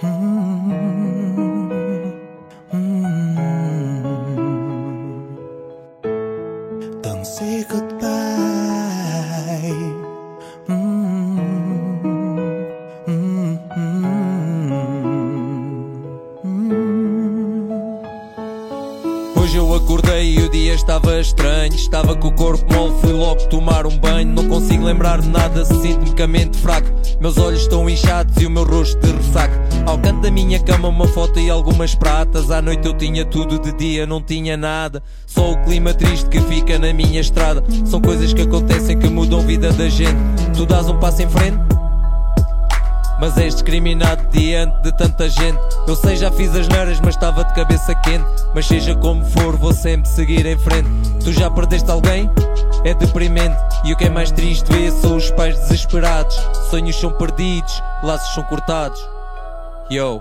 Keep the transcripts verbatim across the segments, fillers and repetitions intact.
Don't say goodbye. Mm, mm, mm, mm. Hoje eu acordei e o dia estava estranho. Estava com o corpo mole, fui logo tomar um banho. Não consigo lembrar de nada, sinto-me com a mente fraco. Meus olhos estão inchados e o meu rosto de ressaca. Ao canto da minha cama uma foto e algumas pratas. À noite eu tinha tudo, de dia não tinha nada. Só o clima triste que fica na minha estrada. São coisas que acontecem que mudam a vida da gente. Tu dás um passo em frente, mas és discriminado diante de tanta gente. Eu sei, já fiz as neiras, mas estava de cabeça quente. Mas seja como for, vou sempre seguir em frente. Tu já perdeste alguém? É deprimente. E o que é mais triste ver são os pais desesperados. Sonhos são perdidos, laços são cortados. Yo.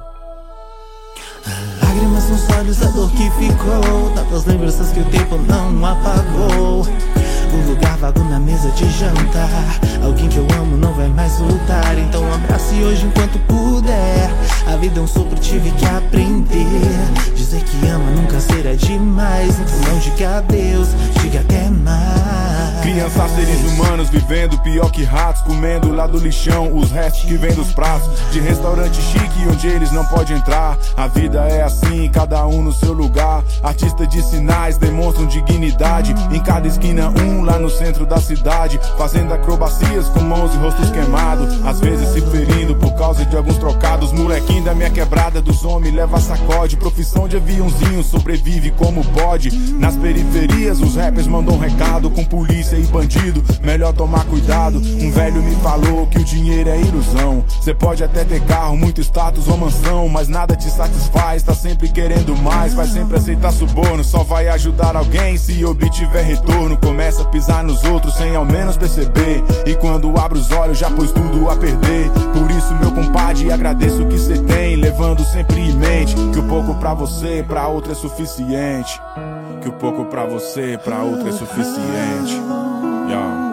Lágrimas nos olhos, a dor que ficou, tantas lembranças que o tempo não apagou. Um lugar vago na mesa de jantar, alguém que eu amo não vai mais voltar. Então abrace hoje enquanto puder. A vida é um sopro, tive que aprender. Dizer que ama nunca será demais. Então não diga adeus, diga até mais. Crianças, seres humanos vivendo pior que ratos, comendo lá do lixão os restos que vem dos pratos de restaurante chique onde eles não podem entrar. A vida é assim, cada um no seu lugar. Artistas de sinais demonstram dignidade. Em cada esquina um, lá no centro da cidade, fazendo acrobacias com mãos e rostos queimados. Às vezes se ferindo por causa de alguns trocados. Molequinho da minha quebrada, dos homens leva sacode. Profissão de aviãozinho, sobrevive como pode. Nas periferias os rappers mandam um recado com polícia e bandido, melhor tomar cuidado. Um velho me falou que o dinheiro é ilusão. Cê pode até ter carro, muito status ou mansão, mas nada te satisfaz, tá sempre querendo mais. Vai sempre aceitar suborno, só vai ajudar alguém se obtiver retorno. Começa a pisar nos outros sem ao menos perceber, e quando abre os olhos já pôs tudo a perder. Por isso meu compadre, agradeço o que cê tem, levando sempre em mente que o pouco pra você, pra outro é suficiente. Que o pouco pra você, pra outro é suficiente. Yo.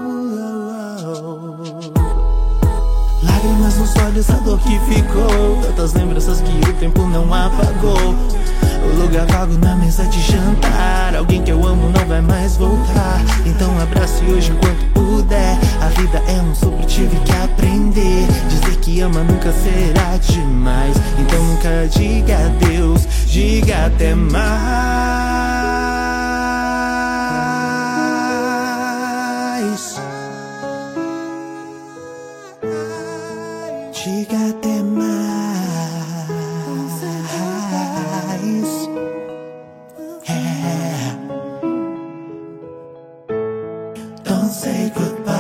Lágrimas nos olhos, a dor que ficou, tantas lembranças que o tempo não apagou. O lugar vago na mesa de jantar, alguém que eu amo não vai mais voltar. Então abrace hoje enquanto puder. A vida é um sopro, tive que aprender. Dizer que ama nunca será demais. Então nunca diga adeus, diga até mais. Diga até mais. Yeah. Don't say goodbye.